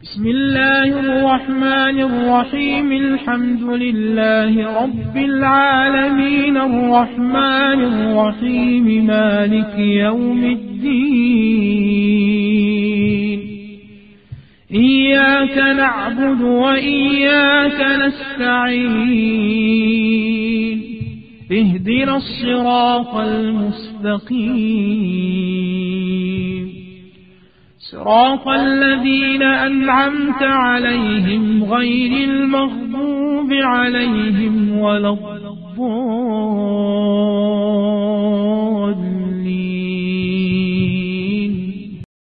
بسم الله الرحمن الرحيم. الحمد لله رب العالمين الرحمن الرحيم مالك يوم الدين. إياك نعبد وإياك نستعين. اهدنا الصراط المستقيم صراط الذين أنعمت عليهم غير المغضوب عليهم ولا الضالين.